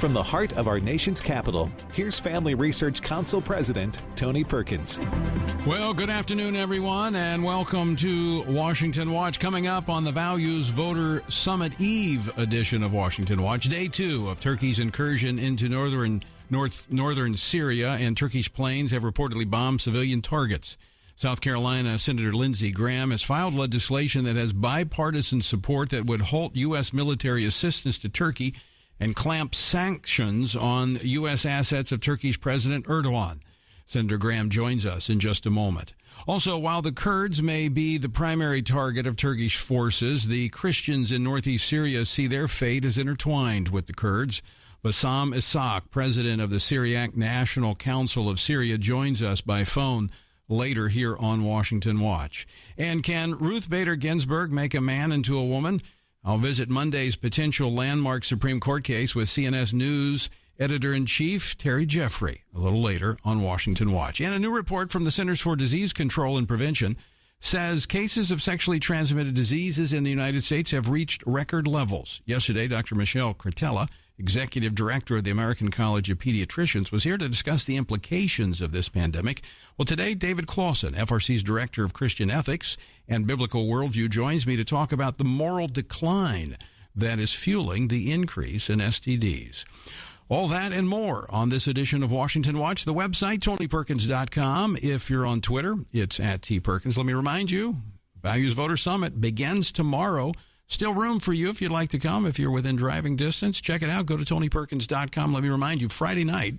From the heart of our nation's capital, here's Family Research Council President Tony Perkins. Well, good afternoon, everyone, and welcome to Washington Watch. Coming up on the Values Voter Summit Eve edition of Washington Watch, day 2 of Turkey's incursion into northern Syria, and Turkish planes have reportedly bombed civilian targets. South Carolina Senator Lindsey Graham has filed legislation that has bipartisan support that would halt U.S. military assistance to Turkey and clamp sanctions on U.S. assets of Turkey's President Erdogan. Senator Graham joins us in just a moment. Also, while the Kurds may be the primary target of Turkish forces, the Christians in northeast Syria see their fate as intertwined with the Kurds. Bassam Ishaq, president of the Syriac National Council of Syria, joins us by phone later here on Washington Watch. And can Ruth Bader Ginsburg make a man into a woman? I'll visit Monday's potential landmark Supreme Court case with CNS News Editor-in-Chief Terry Jeffrey a little later on Washington Watch. And a new report from the Centers for Disease Control and Prevention says cases of sexually transmitted diseases in the United States have reached record levels. Yesterday, Dr. Michelle Cretella, Executive Director of the American College of Pediatricians, was here to discuss the implications of this pandemic. Well, today, David Clausen, FRC's Director of Christian Ethics and Biblical Worldview, joins me to talk about the moral decline that is fueling the increase in STDs. All that and more on this edition of Washington Watch. The website, TonyPerkins.com. If you're on Twitter, it's at TPerkins. Let me remind you, Values Voter Summit begins tomorrow. Still room for you if you'd like to come. If you're within driving distance, check it out. Go to TonyPerkins.com. Let me remind you, Saturday night,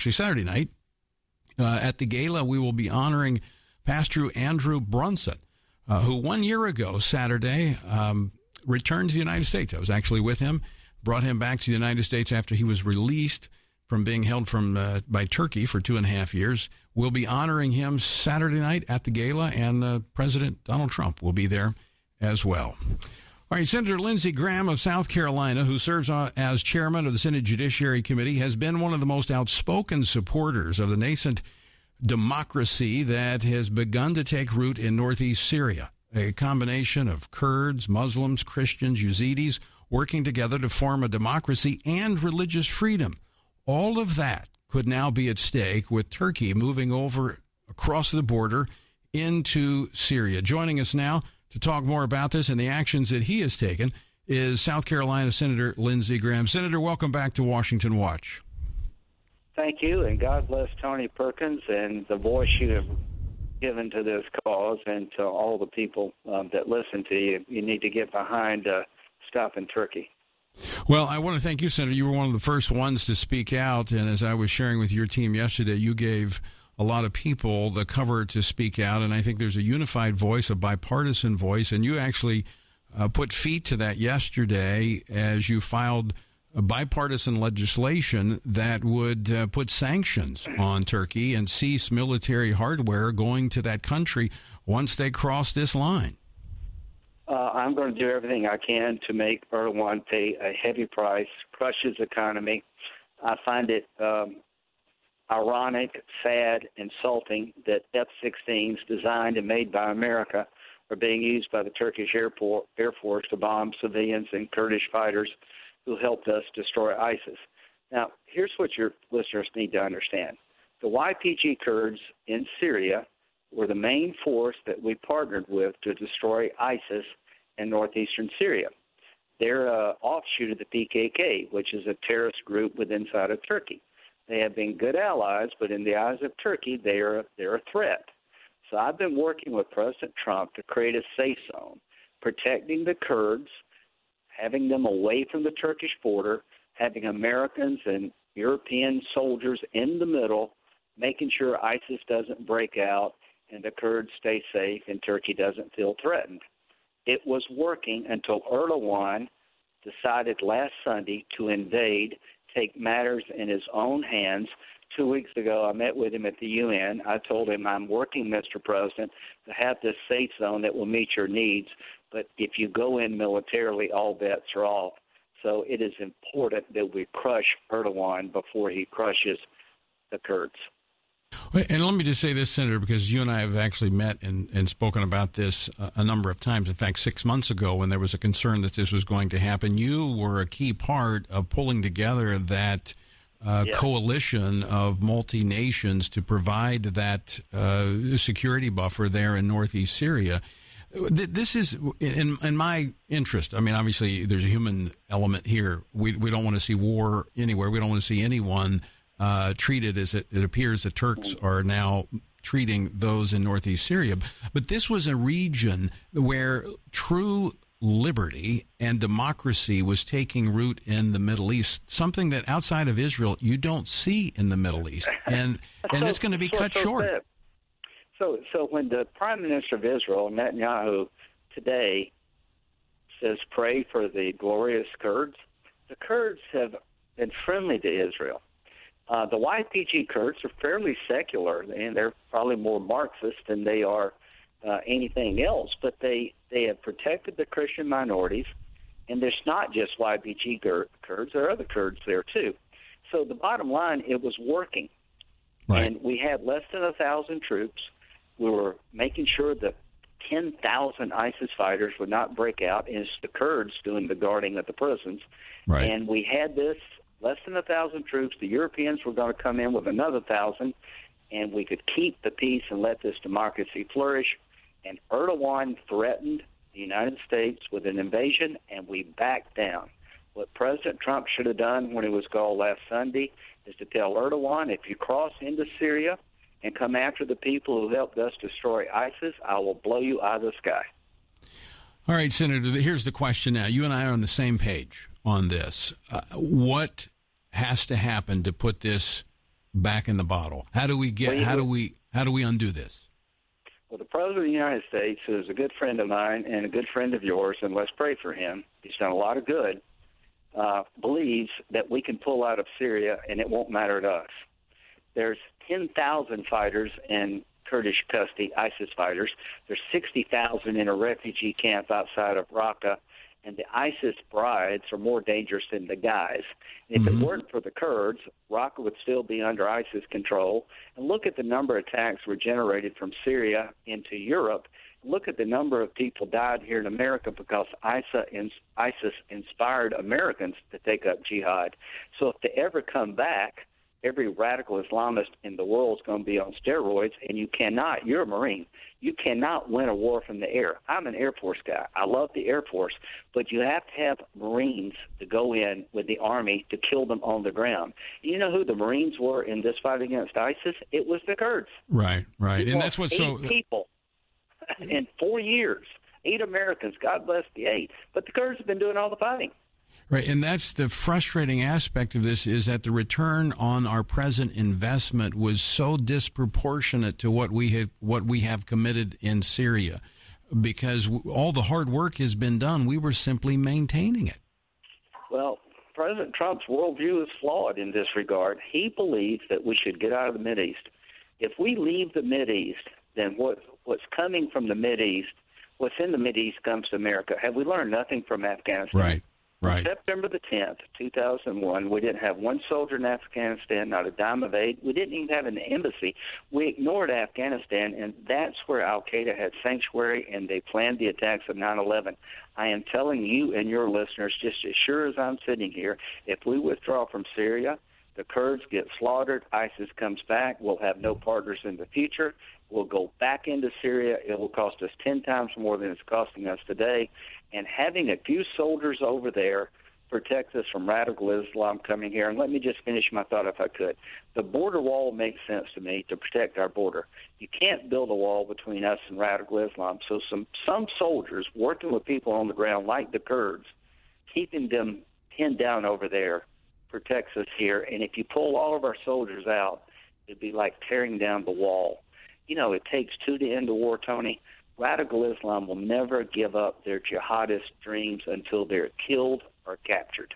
at the gala, we will be honoring Pastor Andrew Brunson, who 1 year ago, Saturday, returned to the United States. I was actually with him, brought him back to the United States after he was released from being held by Turkey for 2.5 years. We'll be honoring him Saturday night at the gala, and President Donald Trump will be there as well. All right, Senator Lindsey Graham of South Carolina, who serves as chairman of the Senate Judiciary Committee, has been one of the most outspoken supporters of the nascent democracy that has begun to take root in northeast Syria, a combination of Kurds, Muslims, Christians, Yazidis working together to form a democracy and religious freedom. All of that could now be at stake with Turkey moving over across the border into Syria. Joining us now to talk more about this and the actions that he has taken is South Carolina Senator Lindsey Graham. Senator, welcome back to Washington Watch. Thank you, and God bless Tony Perkins and the voice you have given to this cause, and to all the people that listen to you. You need to get behind stopping Turkey. Well, I want to thank you, Senator. You were one of the first ones to speak out, and as I was sharing with your team yesterday, you gave a lot of people the cover to speak out, and I think there's a unified voice, a bipartisan voice, and you actually put feet to that yesterday as you filed a bipartisan legislation that would put sanctions on Turkey and cease military hardware going to that country once they cross this line. I'm going to do everything I can to make Erdogan pay a heavy price, crush his economy. I find it ironic, sad, insulting that F-16s designed and made by America are being used by the Turkish Air Force to bomb civilians and Kurdish fighters who helped us destroy ISIS. Now, here's what your listeners need to understand. The YPG Kurds in Syria were the main force that we partnered with to destroy ISIS in northeastern Syria. They're an offshoot of the PKK, which is a terrorist group inside of Turkey. They have been good allies, but in the eyes of Turkey, they're a threat. So I've been working with President Trump to create a safe zone, protecting the Kurds, having them away from the Turkish border, having Americans and European soldiers in the middle, making sure ISIS doesn't break out and the Kurds stay safe and Turkey doesn't feel threatened. It was working until Erdogan decided last Sunday to invade, take matters in his own hands. 2 weeks ago, I met with him at the UN. I told him, I'm working, Mr. President, to have this safe zone that will meet your needs. But if you go in militarily, all bets are off. So it is important that we crush Erdogan before he crushes the Kurds. And let me just say this, Senator, because you and I have actually met and spoken about this a number of times. In fact, 6 months ago, when there was a concern that this was going to happen, you were a key part of pulling together that coalition of multi-nations to provide that security buffer there in northeast Syria. This is in my interest. I mean, obviously, there's a human element here. We don't want to see war anywhere. We don't want to see anyone treated as it appears the Turks are now treating those in northeast Syria. But this was a region where true liberty and democracy was taking root in the Middle East, something that outside of Israel you don't see in the Middle East. And it's going to be cut short. So when the Prime Minister of Israel, Netanyahu, today says pray for the glorious Kurds, the Kurds have been friendly to Israel. The YPG Kurds are fairly secular, and they're probably more Marxist than they are anything else, but they have protected the Christian minorities, and there's not just YPG Kurds, there are other Kurds there too. So the bottom line, it was working. Right. And we had less than 1,000 troops. We were making sure that 10,000 ISIS fighters would not break out, and it's the Kurds doing the guarding of the prisons. Right. And we had this less than 1,000 troops. The Europeans were going to come in with another 1,000, and we could keep the peace and let this democracy flourish. And Erdogan threatened the United States with an invasion, and we backed down. What President Trump should have done when he was called last Sunday is to tell Erdogan, if you cross into Syria and come after the people who helped us destroy ISIS, I will blow you out of the sky. All right, Senator, here's the question now. You and I are on the same page on this. What has to happen to put this back in the bottle? How do we undo this? Well, the President of the United States, who is a good friend of mine and a good friend of yours, and let's pray for him, he's done a lot of good, believes that we can pull out of Syria and it won't matter to us. There's 10,000 fighters in Kurdish custody, ISIS fighters. There's 60,000 in a refugee camp outside of Raqqa, and the ISIS brides are more dangerous than the guys. And if it weren't for the Kurds, Raqqa would still be under ISIS control. And look at the number of attacks were generated from Syria into Europe. Look at the number of people died here in America because ISIS inspired Americans to take up jihad. So if they ever come back, every radical Islamist in the world is going to be on steroids, and you're a Marine, you cannot win a war from the air. I'm an Air Force guy. I love the Air Force, but you have to have Marines to go in with the Army to kill them on the ground. You know who the Marines were in this fight against ISIS? It was the Kurds. Right. And that's what's so... 8 people in 4 years, 8 Americans, God bless the 8. But the Kurds have been doing all the fighting. Right, and that's the frustrating aspect of this, is that the return on our present investment was so disproportionate to what we have committed in Syria, because all the hard work has been done. We were simply maintaining it. Well, President Trump's worldview is flawed in this regard. He believes that we should get out of the Mideast. If we leave the Mideast, then what's coming from the Mideast, what's in the Mideast comes to America. Have we learned nothing from Afghanistan? Right. On September the 10th, 2001, we didn't have one soldier in Afghanistan, not a dime of aid. We didn't even have an embassy. We ignored Afghanistan, and that's where al-Qaeda had sanctuary, and they planned the attacks of 9/11. I am telling you and your listeners, just as sure as I'm sitting here, if we withdraw from Syria, the Kurds get slaughtered, ISIS comes back, we'll have no partners in the future, we'll go back into Syria, it will cost us 10 times more than it's costing us today, and having a few soldiers over there protects us from radical Islam coming here. And let me just finish my thought if I could. The border wall makes sense to me to protect our border. You can't build a wall between us and radical Islam, so some soldiers working with people on the ground like the Kurds, keeping them pinned down over there, protects us here. And if you pull all of our soldiers out, it'd be like tearing down the wall. You know, it takes 2 to end the war, Tony. Radical Islam will never give up their jihadist dreams until they're killed or captured.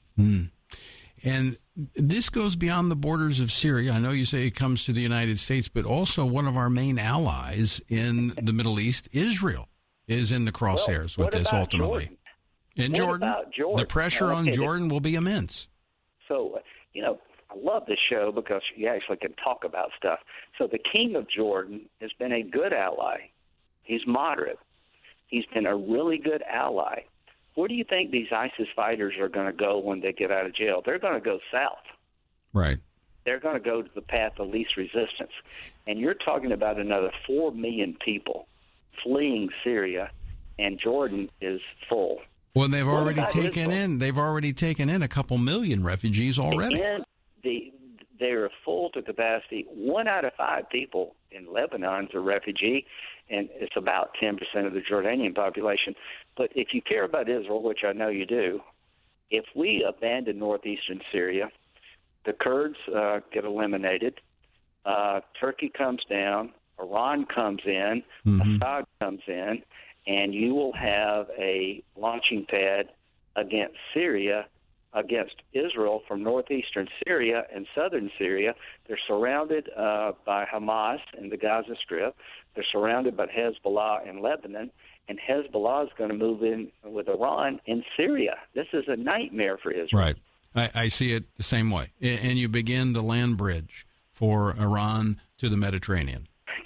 And this goes beyond the borders of Syria. I know you say it comes to the United States, but also one of our main allies in the Middle East, Israel, is in the crosshairs with this ultimately. Jordan? In Jordan, the pressure on Jordan will be immense. So, you know, love this show because you actually can talk about stuff. So the king of Jordan has been a good ally. He's moderate. He's been a really good ally. Where do you think these ISIS fighters are going to go when they get out of jail? They're going to go south. Right. They're going to go to the path of least resistance. And you're talking about another 4 million people fleeing Syria, and Jordan is full. Well, they've already taken in a couple million refugees already. They're full to capacity. 1 out of 5 people in Lebanon's a refugee, and it's about 10% of the Jordanian population. But if you care about Israel, which I know you do, if we abandon northeastern Syria, the Kurds get eliminated, Turkey comes down, Iran comes in, Assad comes in, and you will have a launching pad against Syria, against Israel from northeastern Syria and southern Syria. They're surrounded by Hamas in the Gaza Strip. They're surrounded by Hezbollah in Lebanon, and Hezbollah is going to move in with Iran in Syria. This is a nightmare for Israel. Right. I see it the same way. And you begin the land bridge for Iran to the Mediterranean.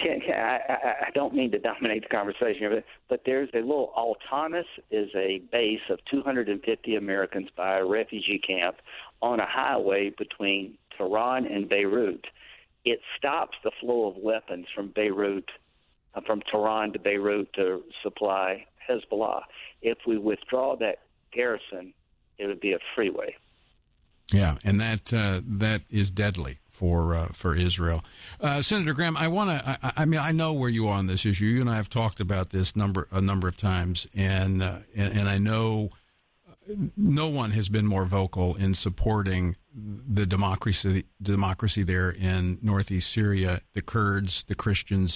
I don't mean to dominate the conversation, but there's a little Al-Tanis is a base of 250 Americans by a refugee camp on a highway between Tehran and Beirut. It stops the flow of weapons from Beirut, from Tehran to Beirut to supply Hezbollah. If we withdraw that garrison, it would be a freeway. Yeah, and that is deadly for Israel. Senator Graham, I know where you are on this issue. You and I have talked about this a number of times, and I know no one has been more vocal in supporting the democracy there in northeast Syria, the Kurds, the Christians.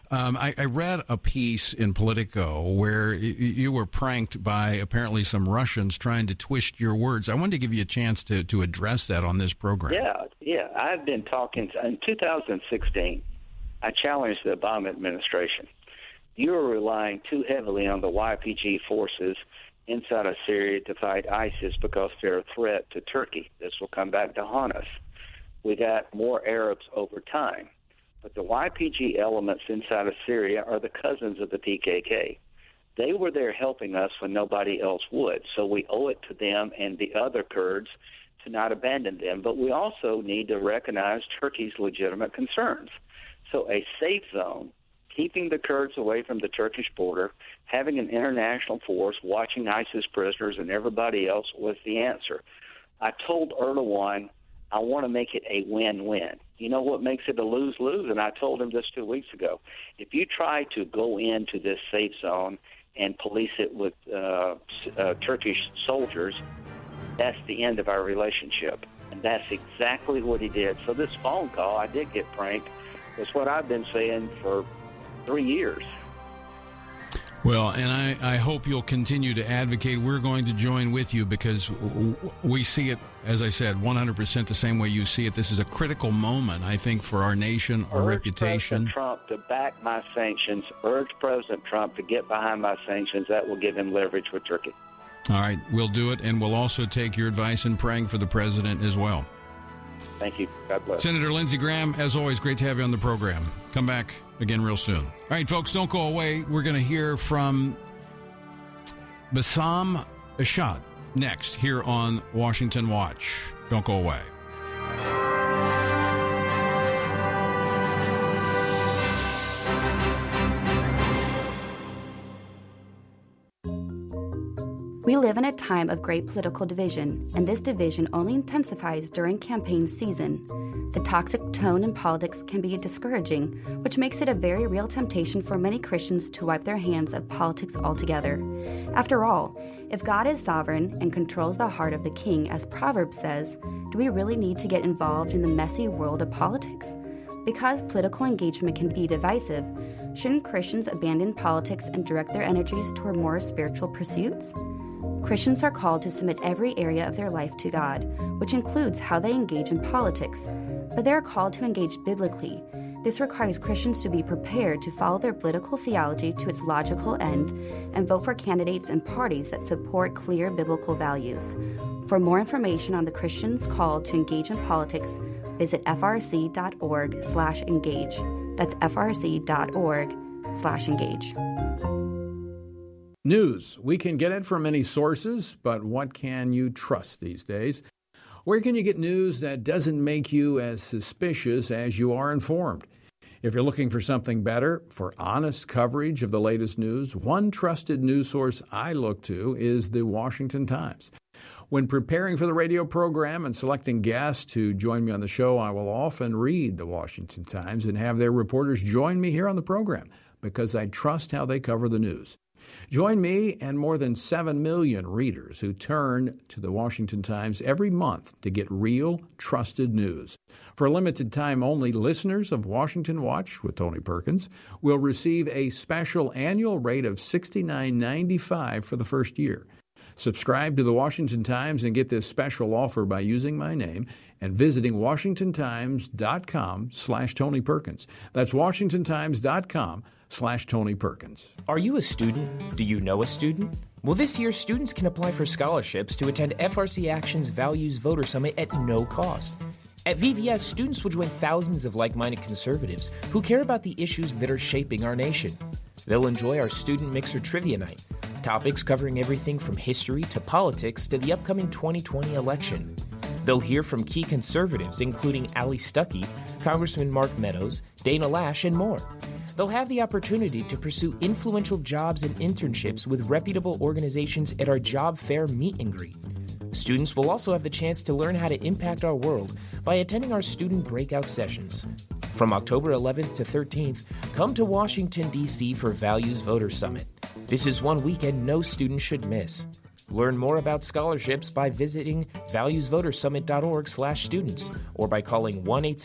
I read a piece in Politico where you were pranked by apparently some Russians trying to twist your words. I wanted to give you a chance to address that on this program. Yeah. I've been talking. In 2016, I challenged the Obama administration. You are relying too heavily on the YPG forces inside of Syria to fight ISIS because they're a threat to Turkey. This will come back to haunt us. We got more Arabs over time. But the YPG elements inside of Syria are the cousins of the PKK. They were there helping us when nobody else would. So we owe it to them and the other Kurds to not abandon them. But we also need to recognize Turkey's legitimate concerns. So a safe zone, keeping the Kurds away from the Turkish border, having an international force, watching ISIS prisoners and everybody else was the answer. I told Erdogan, I want to make it a win-win. You know what makes it a lose-lose? And I told him this 2 weeks ago. If you try to go into this safe zone and police it with Turkish soldiers, that's the end of our relationship. And that's exactly what he did. So this phone call, I did get pranked, was what I've been saying for 3 years. Well, and I hope you'll continue to advocate. We're going to join with you because we see it, as I said, 100% the same way you see it. This is a critical moment, I think, for our nation, our reputation. President Trump to back my sanctions. Urge President Trump to get behind my sanctions. That will give him leverage with Turkey. All right, we'll do it, and we'll also take your advice in praying for the president as well. Thank you. God bless. Senator Lindsey Graham, as always, great to have you on the program. Come back again real soon. All right, folks, don't go away. We're going to hear from Bassam Ashad next here on Washington Watch. Don't go away. We live in a time of great political division, and this division only intensifies during campaign season. The toxic tone in politics can be discouraging, which makes it a very real temptation for many Christians to wipe their hands of politics altogether. After all, if God is sovereign and controls the heart of the king, as Proverbs says, do we really need to get involved in the messy world of politics? Because political engagement can be divisive, shouldn't Christians abandon politics and direct their energies toward more spiritual pursuits? Christians are called to submit every area of their life to God, which includes how they engage in politics, but they are called to engage biblically, This requires Christians to be prepared to follow their political theology to its logical end and vote for candidates and parties that support clear biblical values. For more information on the Christians' call to engage in politics, visit frc.org/engage. That's frc.org/engage. News. We can get it from many sources, but what can you trust these days? Where can you get news that doesn't make you as suspicious as you are informed? If you're looking for something better, for honest coverage of the latest news, one trusted news source I look to is the Washington Times. When preparing for the radio program and selecting guests to join me on the show, I will often read the Washington Times and have their reporters join me here on the program because I trust how they cover the news. Join me and more than 7 million readers who turn to the Washington Times every month to get real, trusted news. For a limited time only, listeners of Washington Watch with Tony Perkins will receive a special annual rate of $69.95 for the first year. Subscribe to the Washington Times and get this special offer by using my name and visiting WashingtonTimes.com/Tony Perkins. That's WashingtonTimes.com/Tony Perkins. Are you a student? Do you know a student? Well, this year, students can apply for scholarships to attend FRC Action's Values Voter Summit at no cost. At VVS, students will join thousands of like-minded conservatives who care about the issues that are shaping our nation. They'll enjoy our Student Mixer Trivia Night, topics covering everything from history to politics to the upcoming 2020 election. They'll hear from key conservatives, including Ali Stuckey, Congressman Mark Meadows, Dana Lash, and more. They'll have the opportunity to pursue influential jobs and internships with reputable organizations at our job fair meet and greet. Students will also have the chance to learn how to impact our world by attending our student breakout sessions. From October 11th to 13th, come to Washington, D.C. for Values Voter Summit. This is one weekend no student should miss. Learn more about scholarships by visiting valuesvotersummit.org/students or by calling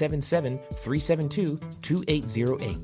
1-877-372-2808.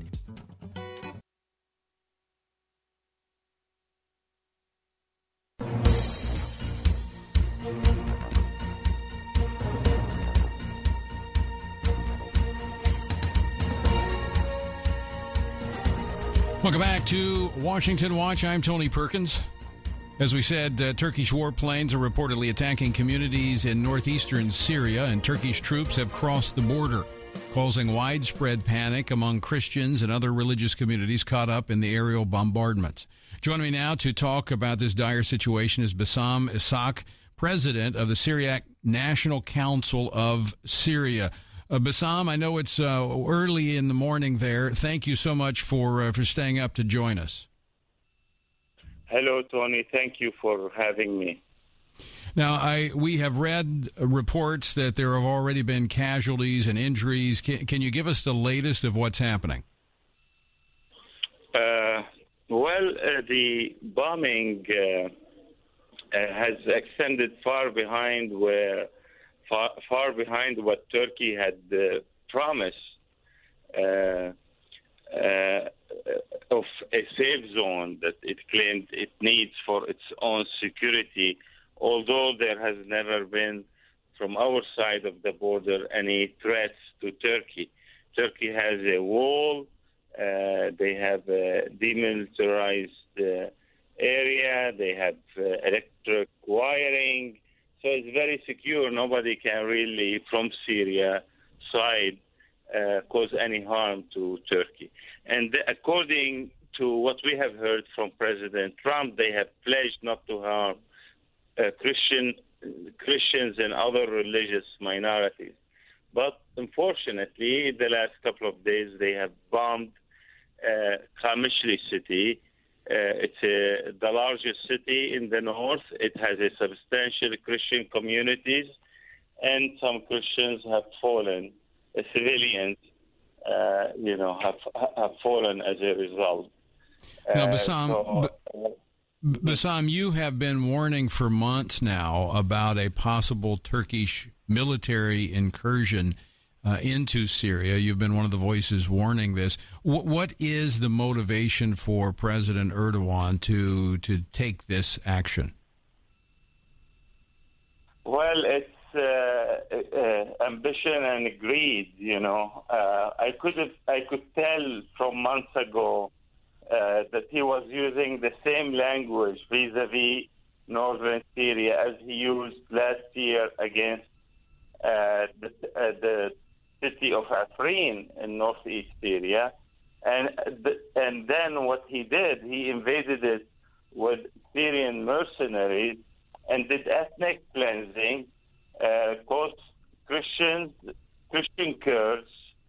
Welcome back to Washington Watch. I'm Tony Perkins. As we said, Turkish warplanes are reportedly attacking communities in northeastern Syria, and Turkish troops have crossed the border, causing widespread panic among Christians and other religious communities caught up in the aerial bombardments. Joining me now to talk about this dire situation is Bassam Ishaq, president of the Syriac National Council of Syria. Bassam, I know it's early in the morning there. Thank you so much for staying up to join us. Hello, Tony. Thank you for having me. Now, we have read reports that there have already been casualties and injuries. Can you give us the latest of what's happening? The bombing has extended far behind what Turkey had promised of a safe zone that it claimed it needs for its own security, although there has never been, from our side of the border, any threats to Turkey. Turkey has a wall. They have a demilitarized area. They have electric wiring. So it's very secure. Nobody can really, from Syria side, cause any harm to Turkey. And according to what we have heard from President Trump, they have pledged not to harm Christians and other religious minorities. But unfortunately, the last couple of days, they have bombed Qamishli city. It's the largest city in the north. It has a substantial Christian communities, and some Christians have fallen. Civilians, have fallen as a result. Now, Bassam, you have been warning for months now about a possible Turkish military incursion into Syria. You've been one of the voices warning this. What is the motivation for President Erdogan to take this action? Well, it's ambition and greed. I could tell from months ago that he was using the same language vis-a-vis northern Syria as he used last year against the city of Afrin in northeast Syria. And then what he did, he invaded it with Syrian mercenaries and did ethnic cleansing, caused Christian Kurds,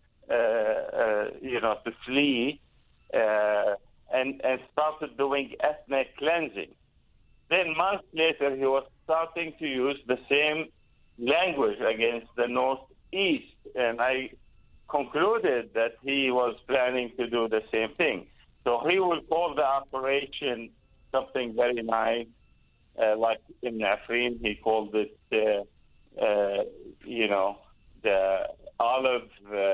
to flee, and started doing ethnic cleansing. Then months later, he was starting to use the same language against the northeast, and I concluded that he was planning to do the same thing. So he will call the operation something very nice, like in Afrin, he called it, the olive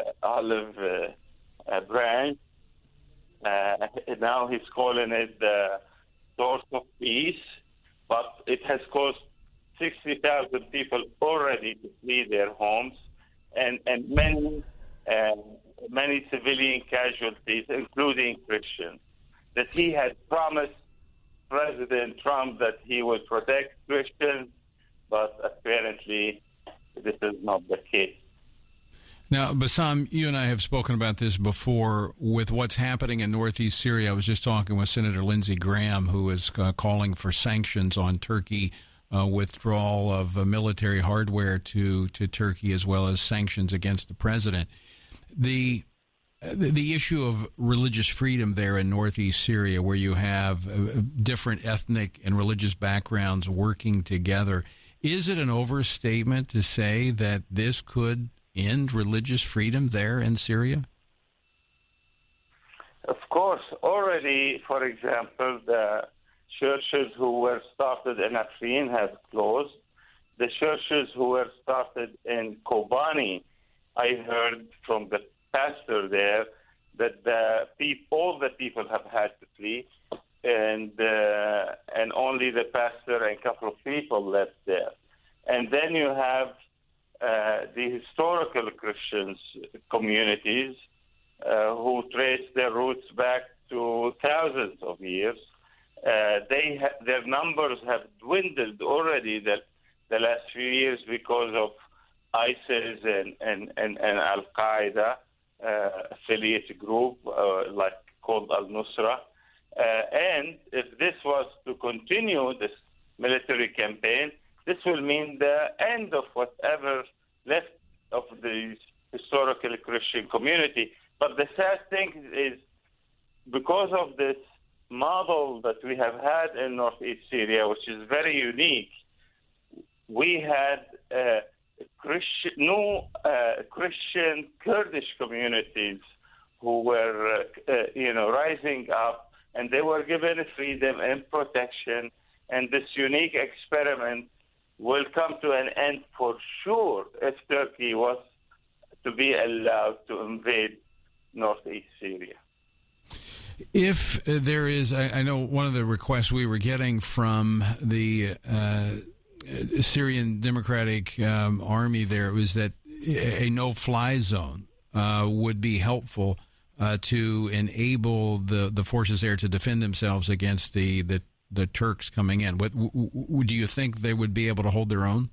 branch. Now he's calling it the source of peace, but it has caused 60,000 people already to flee their homes, and many civilian casualties, including Christians. That he had promised President Trump that he would protect Christians, but apparently this is not the case. Now, Bassam, you and I have spoken about this before with what's happening in northeast Syria. I was just talking with Senator Lindsey Graham, who is calling for sanctions on Turkey, withdrawal of military hardware to Turkey, as well as sanctions against the president. The issue of religious freedom there in northeast Syria, where you have different ethnic and religious backgrounds working together, is it an overstatement to say that this could end religious freedom there in Syria? Of course. Already, for example, the churches who were started in Afrin have closed. The churches who were started in Kobani, I heard from the pastor there that all the people have had to flee, and only the pastor and a couple of people left there. And then you have the historical Christians communities who trace their roots back to thousands of years. Their numbers have dwindled already the last few years because of ISIS and Al-Qaeda affiliate group called Al-Nusra. And if this was to continue, this military campaign, this will mean the end of whatever left of the historical Christian community. But the sad thing is, because of this model that we have had in northeast Syria, which is very unique, we had Christian Kurdish communities who were, rising up, and they were given freedom and protection. And this unique experiment will come to an end for sure if Turkey was to be allowed to invade northeast Syria. If there is, I know one of the requests we were getting from the Syrian Democratic Army there was that a no-fly zone would be helpful to enable the forces there to defend themselves against the Turks coming in. Do you think they would be able to hold their own?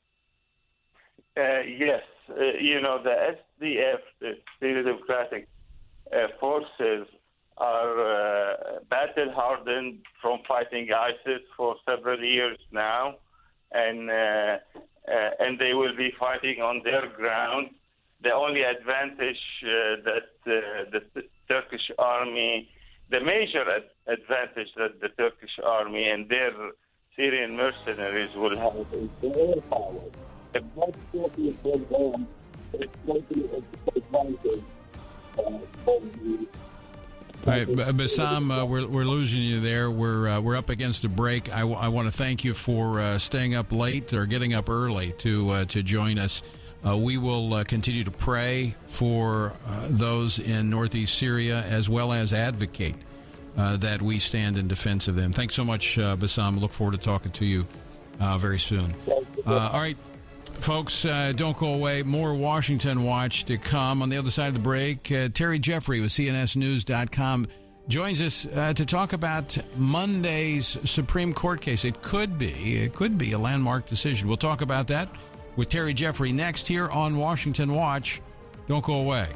Yes. The SDF, the Syrian Democratic Forces, are battle-hardened from fighting ISIS for several years now, and they will be fighting on their ground. The only advantage that the Turkish army, the major advantage that the Turkish army and their Syrian mercenaries will have is the air power. If that Turkey goes down, it's going to be an advantage for the. All right, Bassam, we're losing you there. We're up against a break. I want to thank you for staying up late or getting up early to join us. We will continue to pray for those in northeast Syria, as well as advocate that we stand in defense of them. Thanks so much, Bassam. Look forward to talking to you very soon. All right. Folks, don't go away. More Washington Watch to come. On the other side of the break, Terry Jeffrey with CNSnews.com joins us to talk about Monday's Supreme Court case. It could be a landmark decision. We'll talk about that with Terry Jeffrey next here on Washington Watch. Don't go away.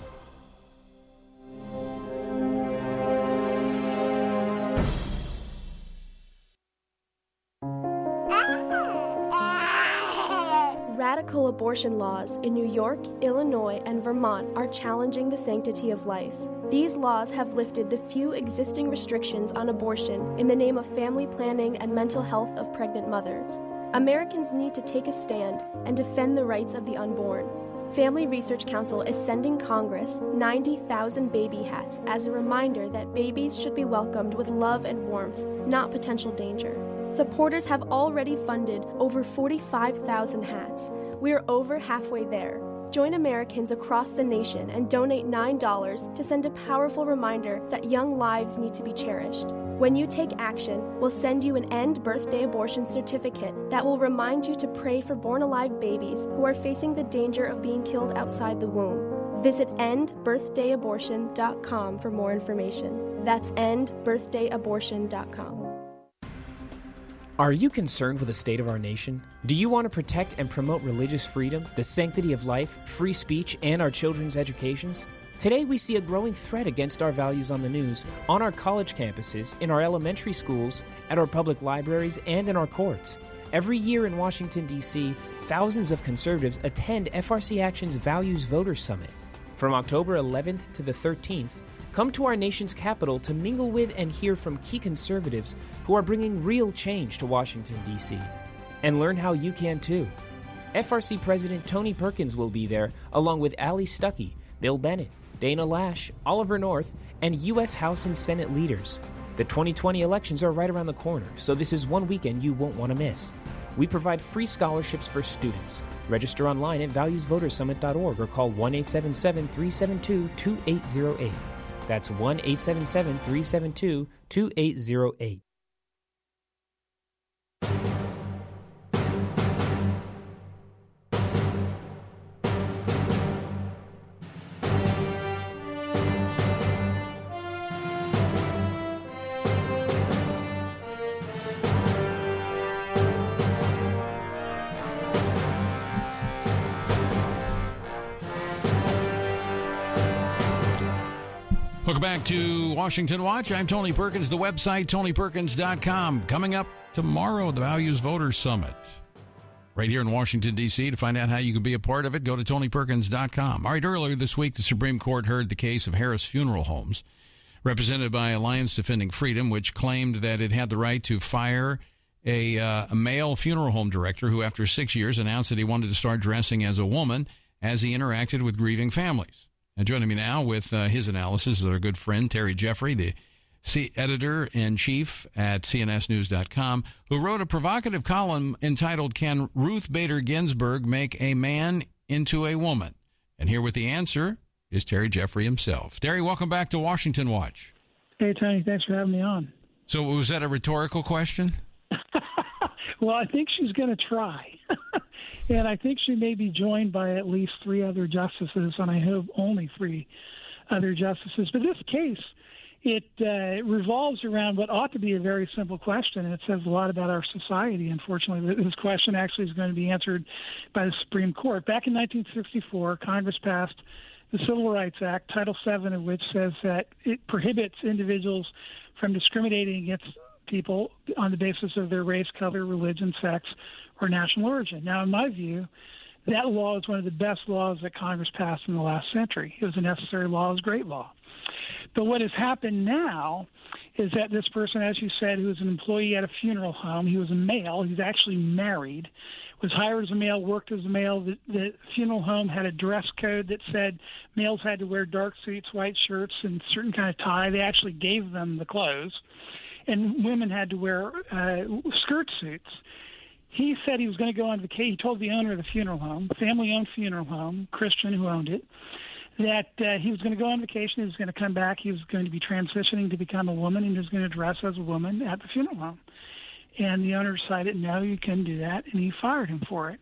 Radical abortion laws in New York, Illinois, and Vermont are challenging the sanctity of life. These laws have lifted the few existing restrictions on abortion in the name of family planning and mental health of pregnant mothers. Americans need to take a stand and defend the rights of the unborn. Family Research Council is sending Congress 90,000 baby hats as a reminder that babies should be welcomed with love and warmth, not potential danger. Supporters have already funded over 45,000 hats. We are over halfway there. Join Americans across the nation and donate $9 to send a powerful reminder that young lives need to be cherished. When you take action, we'll send you an End Birthday Abortion certificate that will remind you to pray for born-alive babies who are facing the danger of being killed outside the womb. Visit endbirthdayabortion.com for more information. That's endbirthdayabortion.com. Are you concerned with the state of our nation? Do you want to protect and promote religious freedom, the sanctity of life, free speech, and our children's educations? Today we see a growing threat against our values on the news, on our college campuses, in our elementary schools, at our public libraries, and in our courts. Every year in Washington, D.C., thousands of conservatives attend FRC Action's Values Voters Summit. From October 11th to the 13th, come to our nation's capital to mingle with and hear from key conservatives who are bringing real change to Washington, D.C. And learn how you can too. FRC President Tony Perkins will be there, along with Ali Stuckey, Bill Bennett, Dana Lash, Oliver North, and U.S. House and Senate leaders. The 2020 elections are right around the corner, so this is one weekend you won't want to miss. We provide free scholarships for students. Register online at valuesvotersummit.org or call 1-877-372-2808. That's 1-877-372-2808. Welcome back to Washington Watch. I'm Tony Perkins. The website, TonyPerkins.com. Coming up tomorrow, the Values Voters Summit. Right here in Washington, D.C. To find out how you can be a part of it, go to TonyPerkins.com. All right, earlier this week, the Supreme Court heard the case of Harris Funeral Homes, represented by Alliance Defending Freedom, which claimed that it had the right to fire a male funeral home director who, after 6 years, announced that he wanted to start dressing as a woman as he interacted with grieving families. And joining me now with his analysis is our good friend, Terry Jeffrey, the editor-in-chief at CNSnews.com, who wrote a provocative column entitled, "Can Ruth Bader Ginsburg Make a Man into a Woman?" And here with the answer is Terry Jeffrey himself. Terry, welcome back to Washington Watch. Hey, Tony, thanks for having me on. So was that a rhetorical question? Well, I think she's going to try. And I think she may be joined by at least three other justices, and I hope only three other justices. But this case, it revolves around what ought to be a very simple question, and it says a lot about our society, unfortunately. This question actually is going to be answered by the Supreme Court. Back in 1964, Congress passed the Civil Rights Act, Title VII of which says that it prohibits individuals from discriminating against people on the basis of their race, color, religion, sex, or national origin. Now, in my view, that law is one of the best laws that Congress passed in the last century. It was a necessary law. It was a great law. But what has happened now is that this person, as you said, who was an employee at a funeral home, he was a male, he's actually married, was hired as a male, worked as a male. The funeral home had a dress code that said males had to wear dark suits, white shirts, and certain kind of tie. They actually gave them the clothes. And women had to wear skirt suits. He said he was going to go on vacation. He told the owner of the funeral home, family-owned funeral home, Christian, who owned it, that he was going to go on vacation. He was going to come back. He was going to be transitioning to become a woman, and he was going to dress as a woman at the funeral home. And the owner decided, no, you couldn't do that, and he fired him for it.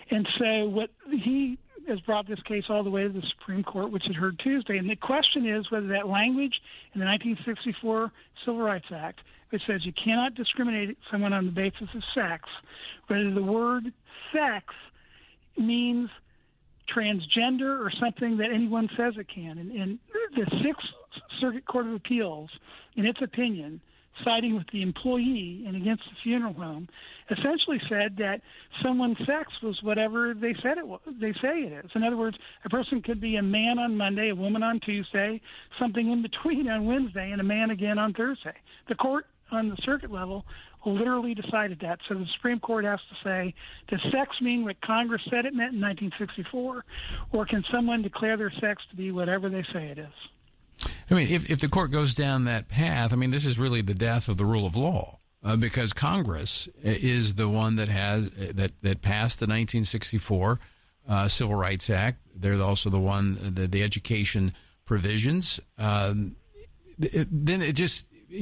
And so what he has brought this case all the way to the Supreme Court, which it heard Tuesday. And the question is whether that language in the 1964 Civil Rights Act, which says you cannot discriminate someone on the basis of sex, whether the word sex means transgender or something that anyone says it can. And the Sixth Circuit Court of Appeals, in its opinion, siding with the employee and against the funeral home, essentially said that someone's sex was whatever they say it is. In other words, a person could be a man on Monday, a woman on Tuesday, something in between on Wednesday, and a man again on Thursday. The court on the circuit level literally decided that. So the Supreme Court has to say, does sex mean what Congress said it meant in 1964, or can someone declare their sex to be whatever they say it is? I mean, if the court goes down that path, I mean, this is really the death of the rule of law, because Congress is the one that has that passed the 1964 Civil Rights Act. They're also the one the education provisions. Then it just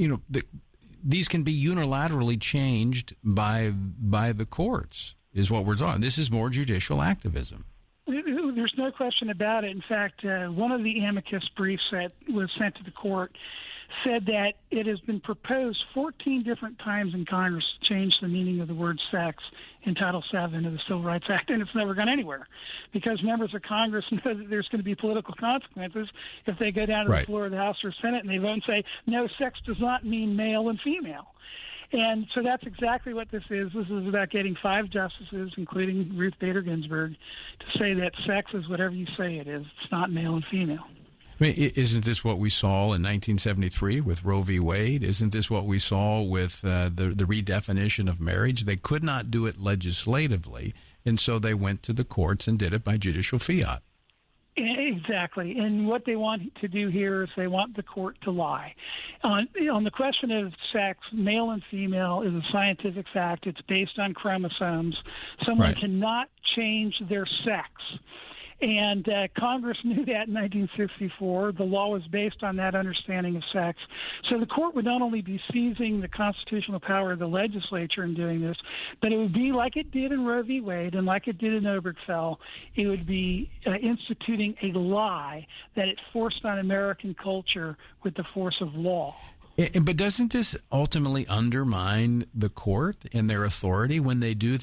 these can be unilaterally changed by the courts. Is what we're talking. This is more judicial activism. There's no question about it. In fact, one of the amicus briefs that was sent to the court said that it has been proposed 14 different times in Congress to change the meaning of the word sex in Title VII of the Civil Rights Act, and it's never gone anywhere because members of Congress know that there's going to be political consequences if they go down to the floor of the House or Senate and they vote and say, no, sex does not mean male and female. And so that's exactly what this is. This is about getting 5 justices, including Ruth Bader Ginsburg, to say that sex is whatever you say it is. It's not male and female. I mean, isn't this what we saw in 1973 with Roe v. Wade? Isn't this what we saw with the redefinition of marriage? They could not do it legislatively, and so they went to the courts and did it by judicial fiat. Exactly. And what they want to do here is they want the court to lie. On the question of sex, male and female is a scientific fact. It's based on chromosomes. Someone cannot change their sex. And Congress knew that in 1964. The law was based on that understanding of sex. So the court would not only be seizing the constitutional power of the legislature in doing this, but it would be like it did in Roe v. Wade and like it did in Obergefell. It would be instituting a lie that it forced on American culture with the force of law. But doesn't this ultimately undermine the court and their authority when they do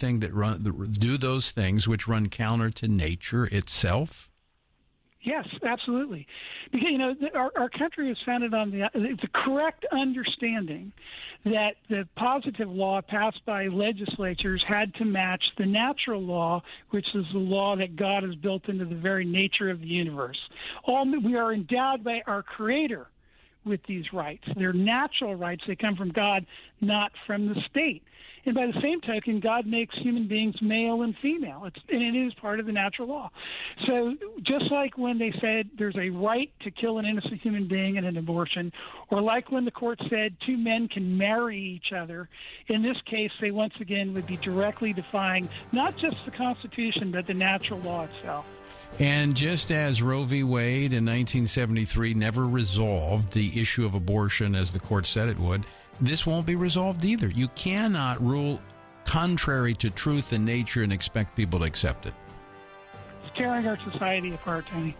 do those things which run counter to nature itself? Yes, absolutely. Because our country is founded on the correct understanding that the positive law passed by legislatures had to match the natural law, which is the law that God has built into the very nature of the universe. We are endowed by our Creator with these rights. They're natural rights. They come from God, not from the state. And by the same token, God makes human beings male and female. And it is part of the natural law. So just like when they said there's a right to kill an innocent human being in an abortion, or like when the court said 2 men can marry each other, in this case, they once again would be directly defying not just the Constitution, but the natural law itself. And just as Roe v. Wade in 1973 never resolved the issue of abortion as the court said it would, this won't be resolved either. You cannot rule contrary to truth and nature and expect people to accept it. It's tearing our society apart, Tony.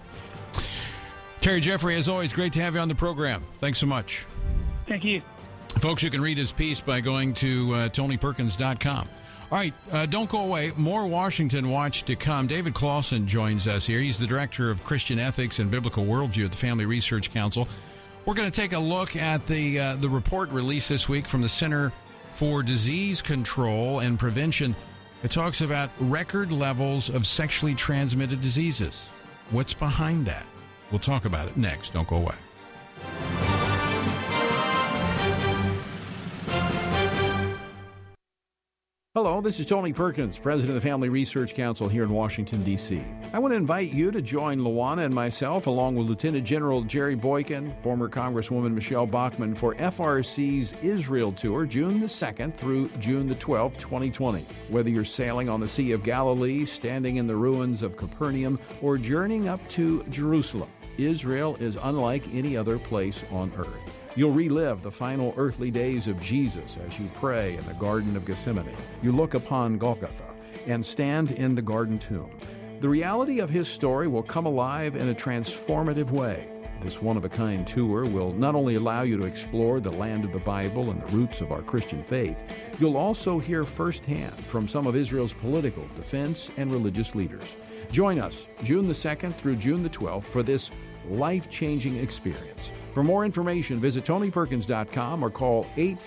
Terry Jeffrey, as always, great to have you on the program. Thanks so much. Thank you. Folks, you can read his piece by going to TonyPerkins.com. All right, don't go away. More Washington Watch to come. David Clausen joins us here. He's the Director of Christian Ethics and Biblical Worldview at the Family Research Council. We're going to take a look at the report released this week from the Center for Disease Control and Prevention. It talks about record levels of sexually transmitted diseases. What's behind that? We'll talk about it next. Don't go away. Hello, this is Tony Perkins, President of the Family Research Council here in Washington, D.C. I want to invite you to join Luana and myself, along with Lieutenant General Jerry Boykin, former Congresswoman Michelle Bachmann, for FRC's Israel Tour, June the 2nd through June the 12th, 2020. Whether you're sailing on the Sea of Galilee, standing in the ruins of Capernaum, or journeying up to Jerusalem, Israel is unlike any other place on earth. You'll relive the final earthly days of Jesus as you pray in the Garden of Gethsemane. You look upon Golgotha and stand in the garden tomb. The reality of his story will come alive in a transformative way. This one-of-a-kind tour will not only allow you to explore the land of the Bible and the roots of our Christian faith, you'll also hear firsthand from some of Israel's political, defense, and religious leaders. Join us June the 2nd through June the 12th for this life-changing experience. For more information, visit TonyPerkins.com or call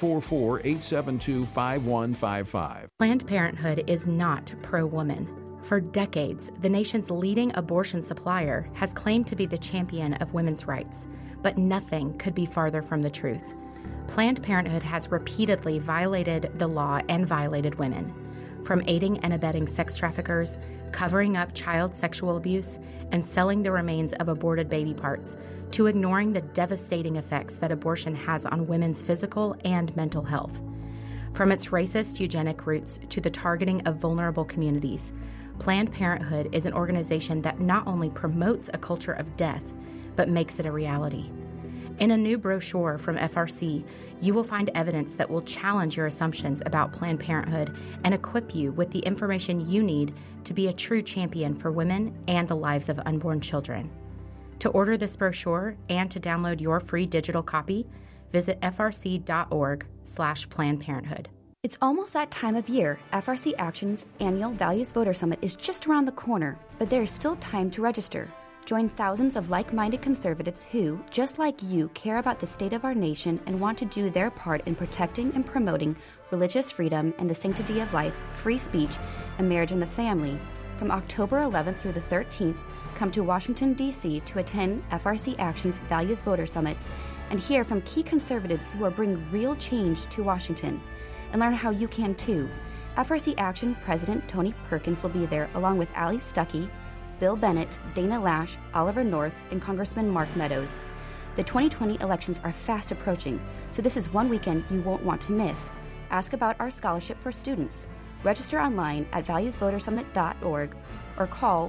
844-872-5155. Planned Parenthood is not pro-woman. For decades, the nation's leading abortion supplier has claimed to be the champion of women's rights, but nothing could be farther from the truth. Planned Parenthood has repeatedly violated the law and violated women. From aiding and abetting sex traffickers, covering up child sexual abuse, and selling the remains of aborted baby parts, to ignoring the devastating effects that abortion has on women's physical and mental health. From its racist eugenic roots to the targeting of vulnerable communities, Planned Parenthood is an organization that not only promotes a culture of death, but makes it a reality. In a new brochure from FRC, you will find evidence that will challenge your assumptions about Planned Parenthood and equip you with the information you need to be a true champion for women and the lives of unborn children. To order this brochure and to download your free digital copy, visit frc.org/Planned Parenthood. It's almost that time of year. FRC Action's annual Values Voter Summit is just around the corner, but there is still time to register. Join thousands of like-minded conservatives who, just like you, care about the state of our nation and want to do their part in protecting and promoting religious freedom and the sanctity of life, free speech, and marriage and the family. From October 11th through the 13th, come to Washington, D.C. to attend FRC Action's Values Voter Summit and hear from key conservatives who are bringing real change to Washington. And learn how you can too. FRC Action President Tony Perkins will be there along with Ali Stuckey, Bill Bennett, Dana Lash, Oliver North, and Congressman Mark Meadows. The 2020 elections are fast approaching, so this is one weekend you won't want to miss. Ask about our scholarship for students. Register online at valuesvotersummit.org or call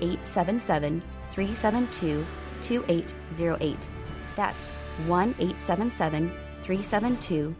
1-877-372-2808. That's 1-877-372-2808.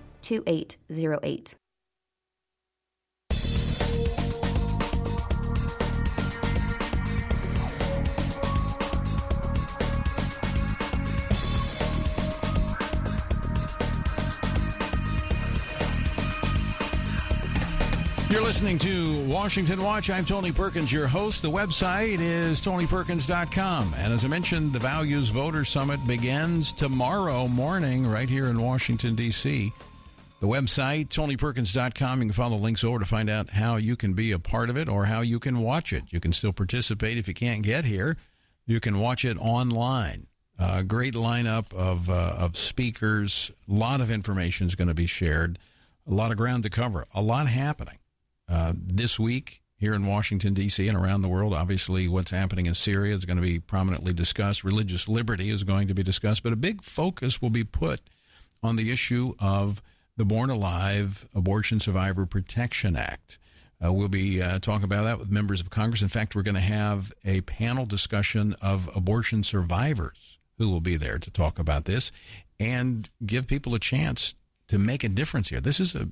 You're listening to Washington Watch. I'm Tony Perkins, your host. The website is TonyPerkins.com. And as I mentioned, the Values Voter Summit begins tomorrow morning right here in Washington, D.C. The website, TonyPerkins.com. You can follow the links over to find out how you can be a part of it or how you can watch it. You can still participate if you can't get here. You can watch it online. Great lineup of speakers. A lot of information is going to be shared. A lot of ground to cover. A lot happening. This week here in Washington, D.C. and around the world, obviously what's happening in Syria is going to be prominently discussed. Religious liberty is going to be discussed, but a big focus will be put on the issue of the Born Alive Abortion Survivor Protection Act. We'll be talking about that with members of Congress. In fact, we're going to have a panel discussion of abortion survivors who will be there to talk about this and give people a chance to make a difference here. This is a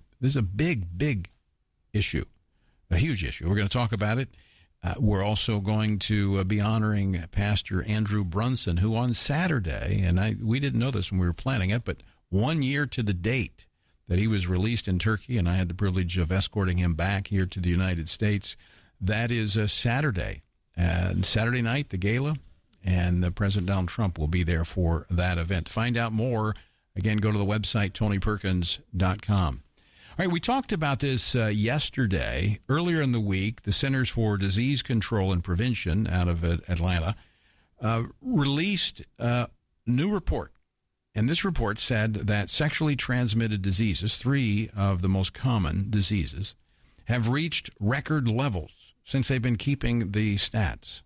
big issue, a huge issue. We're going to talk about it. We're also going to be honoring Pastor Andrew Brunson, who on Saturday, and we didn't know this when we were planning it, but 1 year to the date that he was released in Turkey, and I had the privilege of escorting him back here to the United States. That is a Saturday. Saturday night, the gala, and President Donald Trump will be there for that event. To find out more, again, go to the website, TonyPerkins.com. All right, we talked about this yesterday. Earlier in the week, the Centers for Disease Control and Prevention out of Atlanta released a new report. And this report said that sexually transmitted diseases, 3 of the most common diseases, have reached record levels since they've been keeping the stats.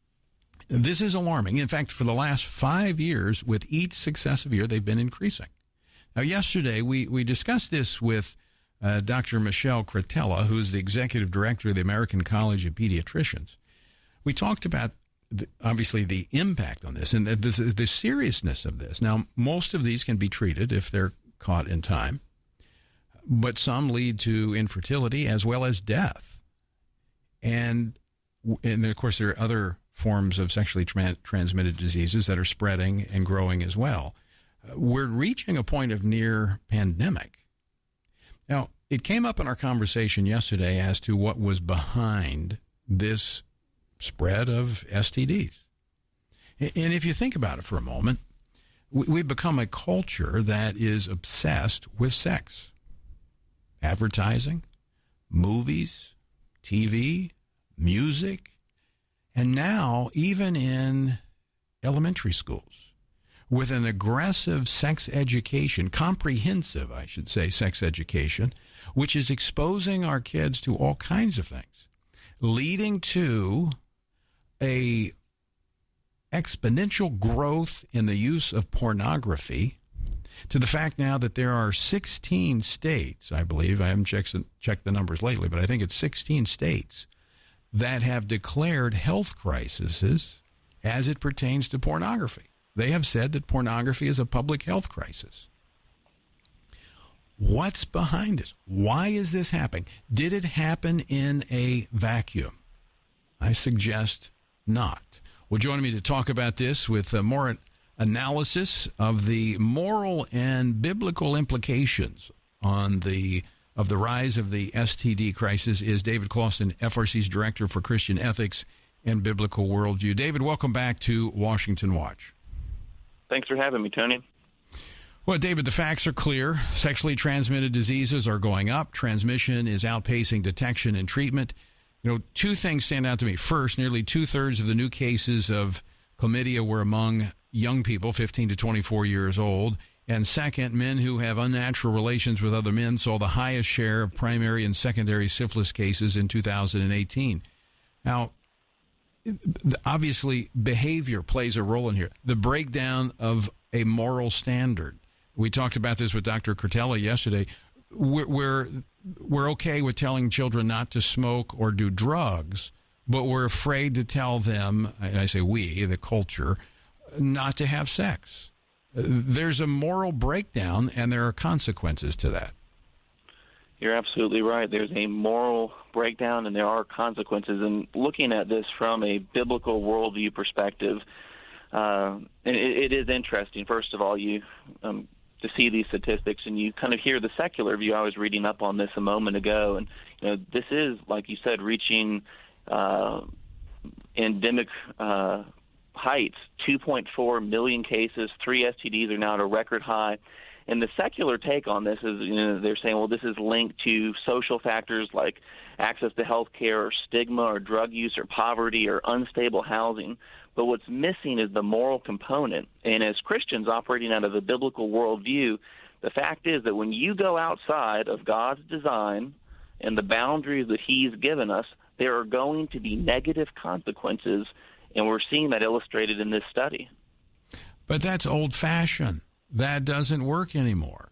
This is alarming. In fact, for the last 5 years, with each successive year, they've been increasing. Now, yesterday, we discussed this with Dr. Michelle Cretella, who's the executive director of the American College of Pediatricians. We talked about, obviously, the impact on this and the seriousness of this. Now, most of these can be treated if they're caught in time, but some lead to infertility as well as death. And of course, there are other forms of sexually transmitted diseases that are spreading and growing as well. We're reaching a point of near pandemic. Now, it came up in our conversation yesterday as to what was behind this spread of STDs. And if you think about it for a moment, we've become a culture that is obsessed with sex. Advertising, movies, TV, music, and now even in elementary schools with an aggressive sex education, comprehensive, I should say, sex education, which is exposing our kids to all kinds of things, leading to a exponential growth in the use of pornography, to the fact now that there are 16 states, I believe, I haven't checked the numbers lately, but I think it's 16 states that have declared health crises as it pertains to pornography. They have said that pornography is a public health crisis. What's behind this? Why is this happening? Did it happen in a vacuum? I suggest not. Well, joining me to talk about this with more analysis of the moral and biblical implications of the rise of the STD crisis is David Closson, FRC's Director for Christian Ethics and Biblical Worldview. David, welcome back to Washington Watch. Thanks for having me, Tony. Well, David, the facts are clear. Sexually transmitted diseases are going up. Transmission is outpacing detection and treatment. You know, two things stand out to me. First, nearly two-thirds of the new cases of chlamydia were among young people, 15 to 24 years old. And second, men who have unnatural relations with other men saw the highest share of primary and secondary syphilis cases in 2018. Now, obviously, behavior plays a role in here. The breakdown of a moral standard. We talked about this with Dr. Cortella yesterday. We're okay with telling children not to smoke or do drugs, but we're afraid to tell them, and I say we, the culture, not to have sex. There's a moral breakdown, and there are consequences to that. You're absolutely right. There's a moral breakdown, and there are consequences. And looking at this from a biblical worldview perspective, it is interesting. First of all, you to see these statistics, and you kind of hear the secular view. I was reading up on this a moment ago, and this is, like you said, reaching endemic heights. 2.4 million cases, 3 STDs are now at a record high. And the secular take on this is, they're saying, well, this is linked to social factors like access to health care or stigma or drug use or poverty or unstable housing. But what's missing is the moral component. And as Christians operating out of the biblical worldview, the fact is that when you go outside of God's design and the boundaries that He's given us, there are going to be negative consequences, and we're seeing that illustrated in this study. But that's old-fashioned. That doesn't work anymore.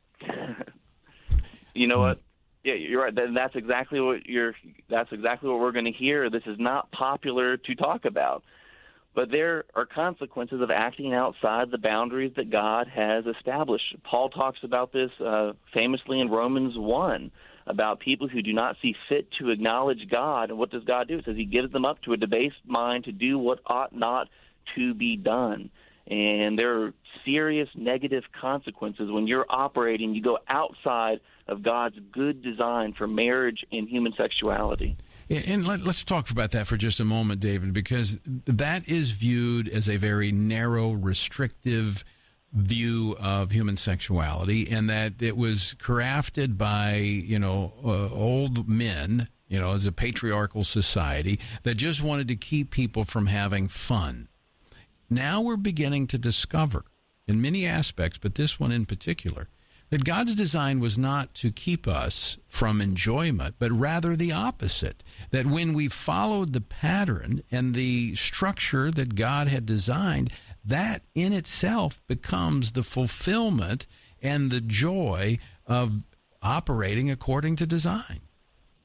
You know what? Yeah, you're right. That's exactly what we're going to hear. This is not popular to talk about. But there are consequences of acting outside the boundaries that God has established. Paul talks about this famously in Romans 1, about people who do not see fit to acknowledge God. And what does God do? It says He gives them up to a debased mind to do what ought not to be done. And there are serious negative consequences when you're operating, you go outside of God's good design for marriage and human sexuality. And let's talk about that for just a moment, David, because that is viewed as a very narrow, restrictive view of human sexuality, and that it was crafted by, old men, as a patriarchal society that just wanted to keep people from having fun. Now we're beginning to discover, in many aspects, but this one in particular, that God's design was not to keep us from enjoyment, but rather the opposite. That when we followed the pattern and the structure that God had designed, that in itself becomes the fulfillment and the joy of operating according to design.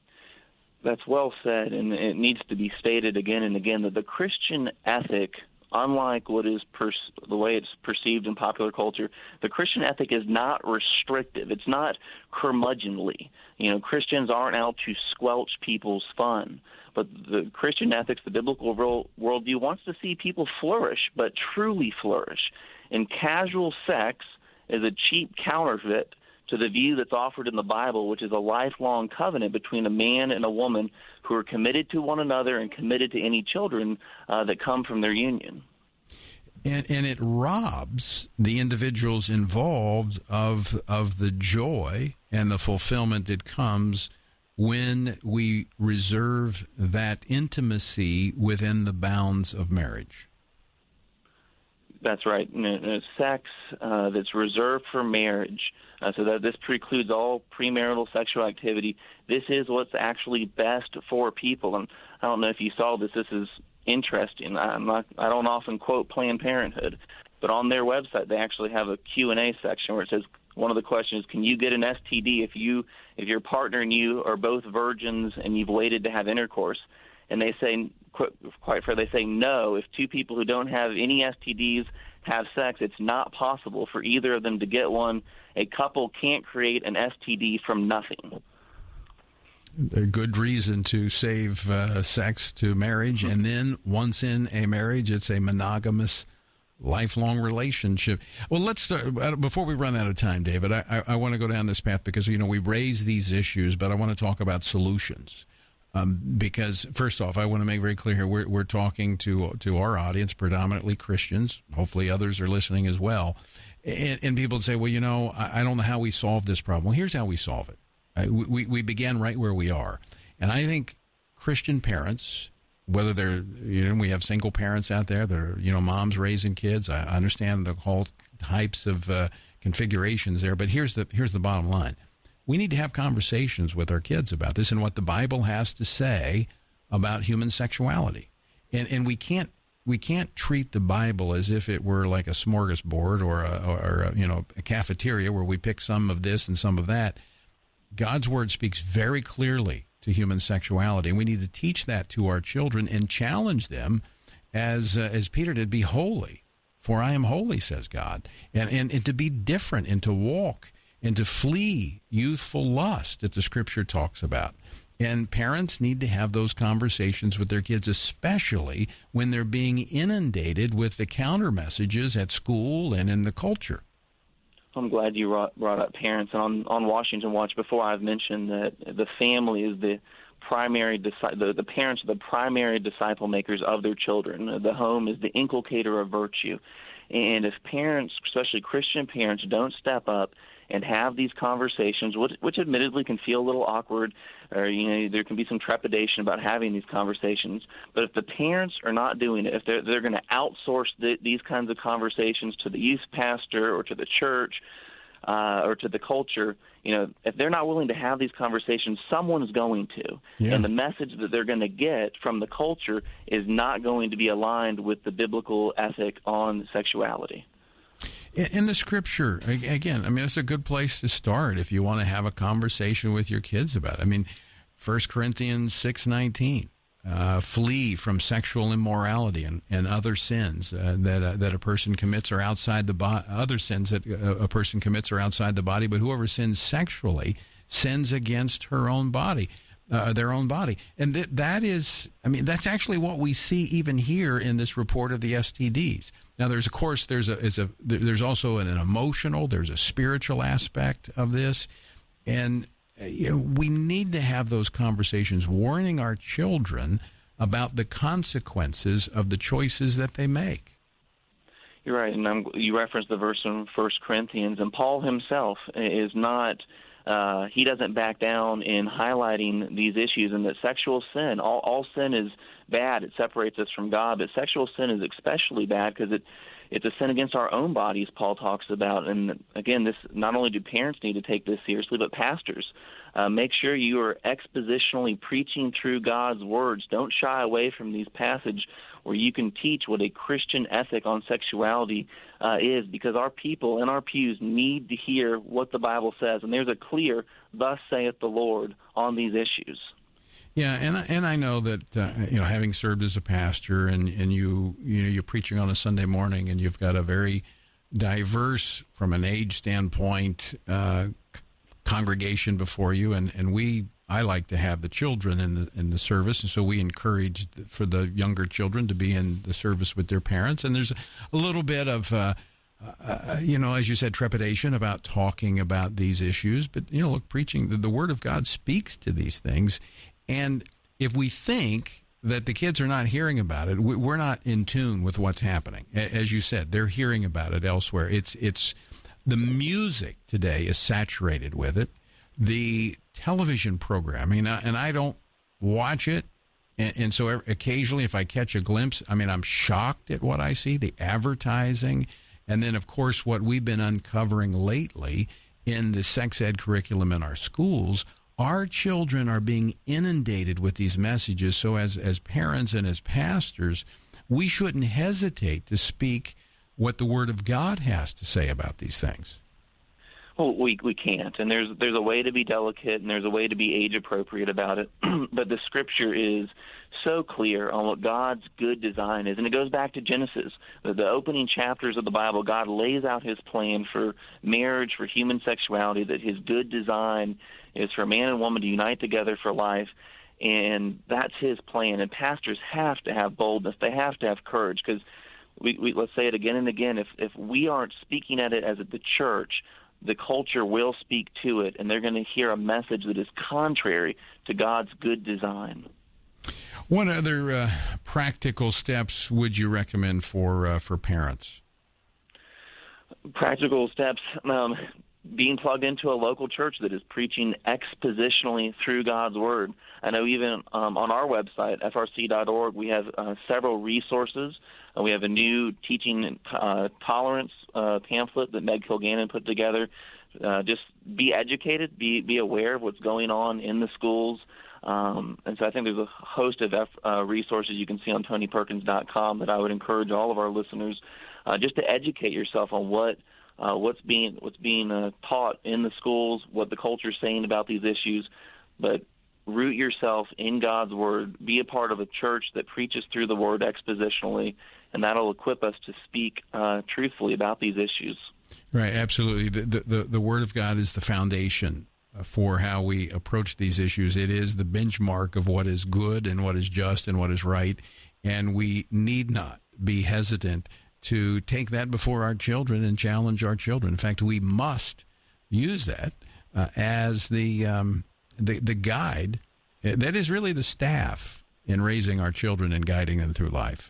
That's well said, and it needs to be stated again and again that the Christian ethic unlike what is the way it's perceived in popular culture, the Christian ethic is not restrictive. It's not curmudgeonly. Christians aren't out to squelch people's fun. But the Christian ethics, the biblical worldview, wants to see people flourish, but truly flourish. And casual sex is a cheap counterfeit to the view that's offered in the Bible, which is a lifelong covenant between a man and a woman who are committed to one another and committed to any children that come from their union. And it robs the individuals involved of the joy and the fulfillment that comes when we reserve that intimacy within the bounds of marriage. That's right. Sex that's reserved for marriage, so that this precludes all premarital sexual activity. This is what's actually best for people. And I don't know if you saw this. This is interesting. I don't often quote Planned Parenthood, but on their website they actually have a Q&A section where it says one of the questions is, can you get an STD if your partner and you are both virgins and you've waited to have intercourse? And they say, quite fair, they say no. If two people who don't have any STDs have sex, it's not possible for either of them to get one. A couple can't create an STD from nothing. A good reason to save sex to marriage, and then once in a marriage, it's a monogamous, lifelong relationship. Well, let's start, before we run out of time, David, I want to go down this path because, we raise these issues, but I want to talk about solutions. Because, first off, I want to make very clear here, we're talking to our audience, predominantly Christians. Hopefully others are listening as well. And people say, well, I don't know how we solve this problem. Well, here's how we solve it. We began right where we are. And I think Christian parents, whether they're, we have single parents out there that are, moms raising kids. I understand the whole types of configurations there. But here's the bottom line. We need to have conversations with our kids about this and what the Bible has to say about human sexuality. And we can't treat the Bible as if it were like a smorgasbord or a cafeteria where we pick some of this and some of that. God's word speaks very clearly to human sexuality, and we need to teach that to our children and challenge them as Peter did, be holy, for I am holy, says God, and to be different and to walk and to flee youthful lust that the Scripture talks about. And parents need to have those conversations with their kids, especially when they're being inundated with the counter messages at school and in the culture. I'm glad you brought up parents. And on Washington Watch, before I've mentioned that the family is the primary the parents are the primary disciple makers of their children. The home is the inculcator of virtue. And if parents, especially Christian parents, don't step up and have these conversations, which admittedly can feel a little awkward, or there can be some trepidation about having these conversations. But if the parents are not doing it, if they're going to outsource these kinds of conversations to the youth pastor or to the church or to the culture, if they're not willing to have these conversations, someone's going to. Yeah. And the message that they're going to get from the culture is not going to be aligned with the biblical ethic on sexuality. In the Scripture, again, it's a good place to start if you want to have a conversation with your kids about it. 1 Corinthians 6:19, flee from sexual immorality and other sins that a person commits are outside the body. Other sins that a person commits are outside the body, but whoever sins sexually sins against her own body. Their own body. And that's actually what we see even here in this report of the STDs. Now, there's also an emotional, there's a spiritual aspect of this. And we need to have those conversations, warning our children about the consequences of the choices that they make. You're right. And you referenced the verse in 1 Corinthians, and Paul himself is not... he doesn't back down in highlighting these issues, and that sexual sin, all sin is bad. It separates us from God, but sexual sin is especially bad because it's a sin against our own bodies, Paul talks about. And again, this not only do parents need to take this seriously, but pastors. Make sure you are expositionally preaching through God's words. Don't shy away from these passages where you can teach what a Christian ethic on sexuality is, because our people in our pews need to hear what the Bible says. And there's a clear, thus saith the Lord, on these issues. Yeah, and I know that having served as a pastor and you're preaching on a Sunday morning and you've got a very diverse, from an age standpoint, congregation before you, and I like to have the children in the service, and so we encourage for the younger children to be in the service with their parents. And there's a little bit of as you said, trepidation about talking about these issues. But look, preaching the Word of God speaks to these things. And if we think that the kids are not hearing about it, we're not in tune with what's happening. As you said, they're hearing about it elsewhere. It's the music today is saturated with it. The television programming, and I don't watch it, and so occasionally if I catch a glimpse, I'm shocked at what I see, the advertising, and then, of course, what we've been uncovering lately in the sex ed curriculum in our schools. Our children are being inundated with these messages, so as parents and as pastors, we shouldn't hesitate to speak what the Word of God has to say about these things. Well, we can't, and there's a way to be delicate and there's a way to be age appropriate about it. But the Scripture is so clear on what God's good design is, and it goes back to Genesis. The opening chapters of the Bible, God lays out His plan for marriage, for human sexuality, that His good design is for a man and woman to unite together for life, and that's His plan. And pastors have to have boldness; they have to have courage, because we let's say it again and again. If we aren't speaking at it as the church, the culture will speak to it, and they're going to hear a message that is contrary to God's good design. What other practical steps would you recommend for parents? Practical steps, being plugged into a local church that is preaching expositionally through God's Word. I know even on our website, frc.org, we have several resources. We have a new teaching tolerance pamphlet that Meg Kilgannon put together. Just be educated, be aware of what's going on in the schools. And so I think there's a host of resources you can see on TonyPerkins.com that I would encourage all of our listeners just to educate yourself on what's being taught in the schools, what the culture is saying about these issues. But root yourself in God's Word. Be a part of a church that preaches through the Word expositionally, and that'll equip us to speak truthfully about these issues. Right, absolutely. The Word of God is the foundation for how we approach these issues. It is the benchmark of what is good and what is just and what is right, and we need not be hesitant to take that before our children and challenge our children. In fact, we must use that as the guide. That is really the staff in raising our children and guiding them through life.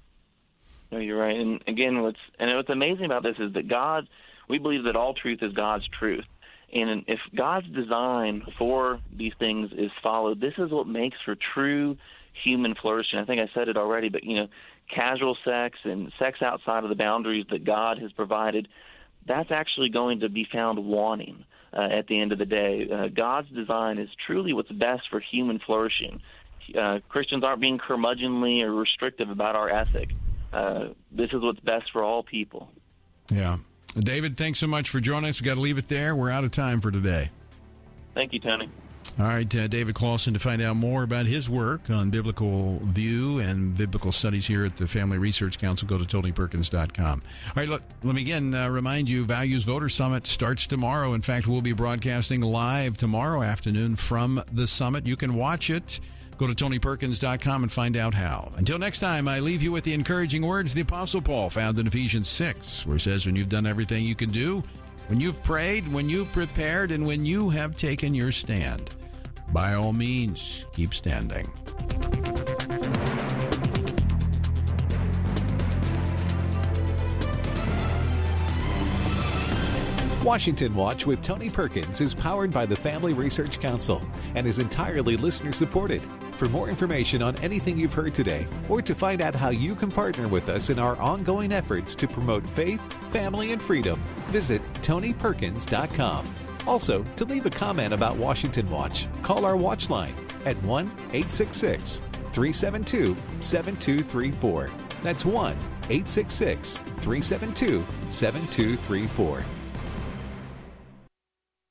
No, you're right. And again, what's amazing about this is that we believe that all truth is God's truth. And if God's design for these things is followed, this is what makes for true human flourishing. I think I said it already, but casual sex and sex outside of the boundaries that God has provided, that's actually going to be found wanting at the end of the day. God's design is truly what's best for human flourishing. Christians aren't being curmudgeonly or restrictive about our ethic. This is what's best for all people. Yeah. David, thanks so much for joining us. We've got to leave it there. We're out of time for today. Thank you, Tony. All right, David Clausen, to find out more about his work on biblical view and biblical studies here at the Family Research Council, go to TonyPerkins.com. All right, let me again remind you, Values Voter Summit starts tomorrow. In fact, we'll be broadcasting live tomorrow afternoon from the summit. You can watch it. Go to TonyPerkins.com and find out how. Until next time, I leave you with the encouraging words of the Apostle Paul found in Ephesians 6, where it says, when you've done everything you can do, when you've prayed, when you've prepared, and when you have taken your stand, by all means, keep standing. Washington Watch with Tony Perkins is powered by the Family Research Council and is entirely listener-supported. For more information on anything you've heard today, or to find out how you can partner with us in our ongoing efforts to promote faith, family, and freedom, visit TonyPerkins.com. Also, to leave a comment about Washington Watch, call our watch line at 1-866-372-7234. That's 1-866-372-7234.